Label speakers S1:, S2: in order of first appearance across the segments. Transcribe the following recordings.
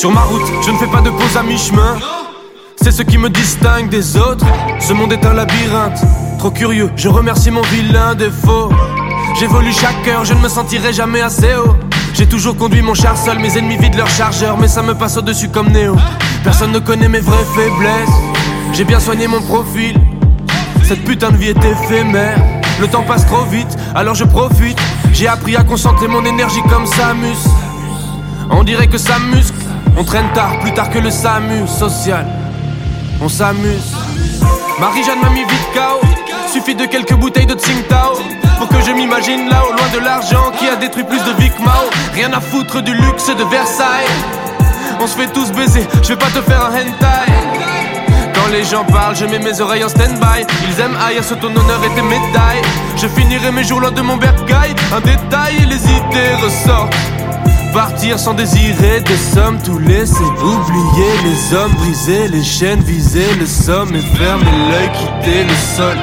S1: Sur ma route, je ne fais pas de pause à mi-chemin. C'est ce qui me distingue des autres. Ce monde est un labyrinthe. Trop curieux, je remercie mon vilain défaut. J'évolue chaque heure, je ne me sentirai jamais assez haut. J'ai toujours conduit mon char seul, mes ennemis vident leur chargeur, mais ça me passe au-dessus comme Néo. Personne ne connaît mes vraies faiblesses. J'ai bien soigné mon profil. Cette putain de vie est éphémère. Le temps passe trop vite, alors je profite. J'ai appris à concentrer mon énergie comme Samus. On dirait que ça muscle. On traîne tard, plus tard que le SAMU social. On s'amuse. Marie-Jeanne m'a mis vite KO. Suffit de quelques bouteilles de Tsingtao pour que je m'imagine là, au loin de l'argent qui a détruit plus de Vic Mao. Rien à foutre du luxe de Versailles. On se fait tous baiser, je vais pas te faire un hentai. Quand les gens parlent, je mets mes oreilles en stand-by. Ils aiment aïe, à ton honneur et tes médailles. Je finirai mes jours loin de mon bercail. Un détail et les idées ressortent. Partir sans désirer des sommes, tout laisser. Oublier les hommes, briser les chaînes, viser le sommet, fermer l'œil, quitter le sol.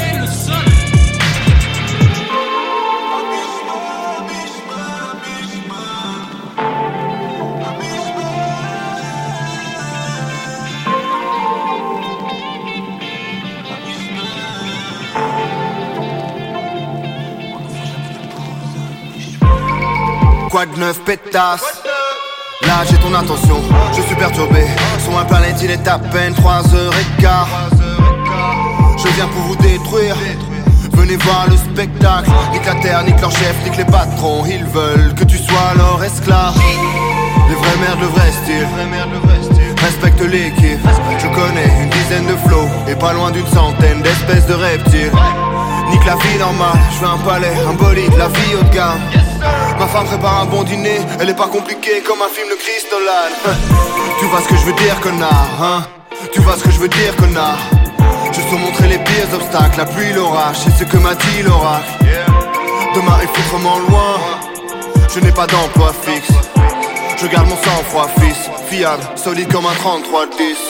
S2: Quoi de neuf, pétasse? Là j'ai ton attention, je suis perturbé. Sur ma planète il est à peine 3h15. Je viens pour vous détruire. Venez voir le spectacle. Nique la terre, nique leur chef, nique les patrons. Ils veulent que tu sois leur esclave. Les vraies merdes, le vrai style. Respecte l'équipe. Je connais une dizaine de flots et pas loin d'une centaine d'espèces de reptiles. Nique la vie normale, je veux un palais, un bolide, la vie haut de gamme. Ma femme prépare un bon dîner, elle est pas compliquée comme un film de Chris Nolan. Tu vois ce que je veux dire, connard, hein? Tu vois ce que je veux dire, connard? Je sais montrer les pires obstacles, la pluie, l'orage, c'est ce que m'a dit l'oracle. Demain il faut vraiment loin, je n'ai pas d'emploi fixe. Je garde mon sang-froid, fils, fiable, solide comme un 33-10.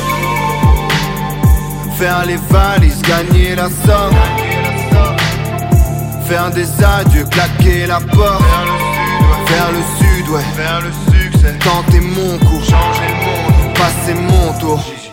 S2: Faire les valises, gagner la somme. Faire des adieux, claquer la porte. Vers le sud, ouais. Vers le succès. Tenter mon coup, changer le monde. Passer mon tour.